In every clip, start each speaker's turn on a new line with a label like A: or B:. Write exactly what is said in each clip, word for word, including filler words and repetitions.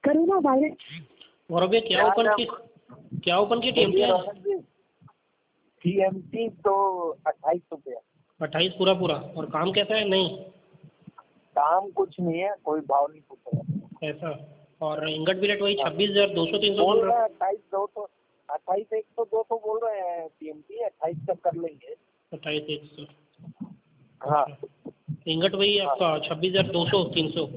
A: करो ना डायरेक्ट।
B: और अभी क्या ओपन की क्या ओपन की टीएमटी है?
C: टीएमटी तो अट्ठाईस रुपया।
B: अट्ठाईस पूरा पूरा। और काम कैसा है? नहीं
C: काम कुछ नहीं है, कोई भाव नहीं पूछ रहा
B: ऐसा। और इंगट भी रेट वही छब्बीस हजार दो सौ तीन सौ
C: बोल
B: बोल
C: रहे
B: रहा
C: हैं। अट्ठाईस दो सौ अट्ठाईस एक सौ दो सौ बोल रहे हैं टीएमटी। अट्ठाईस तक कर लेंगे।
B: अट्ठाईस एक सौ।
C: हाँ।
B: इंगट वही आपका छब्बीस हजार दो सौ तीन सौ।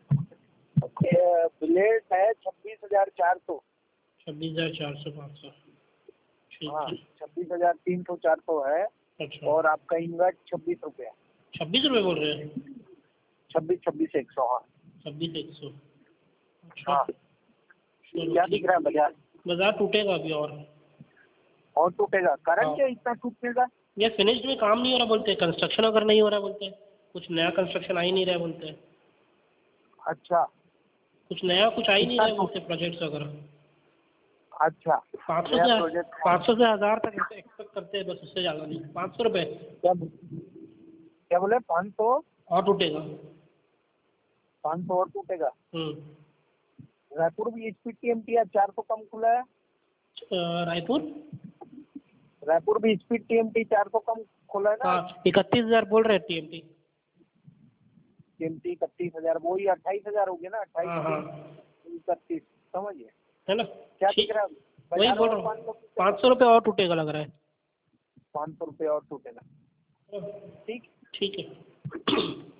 C: ब्लेड है छब्बीस हजार चार सौ।
B: छब्बीस हजार चार सौ पाँच सौ। ठीक
C: हाँ,
B: है।
C: छब्बीस हजार तीन सौ चार सौ है।
B: अच्छा।
C: और आपका इंगट छब्बीस रुपया।
B: छब्बीस रुपये बोल रहे हैं?
C: छब्बीस छब्बीस एक सौ। हाँ
B: छब्बीस एक सौ। अच्छा।
C: हाँ।
B: चलो
C: क्या
B: ठीक।
C: दिख रहा है बाजार?
B: बाजार टूटेगा अभी और
C: और टूटेगा? करंट
B: हाँ।
C: क्या इतना टूटेगा?
B: ये फिनिश्ड में काम नहीं हो रहा बोलते हैं, कंस्ट्रक्शन अगर नहीं हो रहा बोलते हैं, कुछ नया कंस्ट्रक्शन आ ही नहीं रहा बोलते हैं,
C: अच्छा।
B: कुछ नया कुछ आ ही नहीं
C: कितना
B: रहा
C: टूट
B: बोलते प्रोजेक्ट्स वगैरह।
C: अच्छा।
B: पाँच सौ
C: नया
B: से
C: प्रोजेक्ट
B: पाँच सौ से हज़ार तक ऐसे एक्सपेक्ट करते हैं, बस उससे ज़्यादा नहीं। पाँच सौ रुपये
C: क्या क्या बोले? पाँच सौ
B: और टूटेगा।
C: पाँच सौ और टूटेगा।
B: हम्म।
C: रायपुर भी स्पीड टीएमटी चार सौ कम खुला है।
B: अ, रायपुर
C: रायपुर भी स्पीड टीएमटी चार सौ कम खुला है ना।
B: हाँ, इकतीस हज़ार बोल रहे हैं टीएमटी।
C: टीएमटी इकतीस हजार वही अट्ठाईस हजार हो गया ना।
B: हाँ हाँ
C: अट्ठाईस इकतीस समझिए।
B: है ना।
C: क्या दिख रहा है?
B: वही बोल रहा हूँ, पाँच सौ रुपये और टूटेगा लग रहा है।
C: पाँच सौ रुपये और टूटेगा। ठीक
B: ठीक है।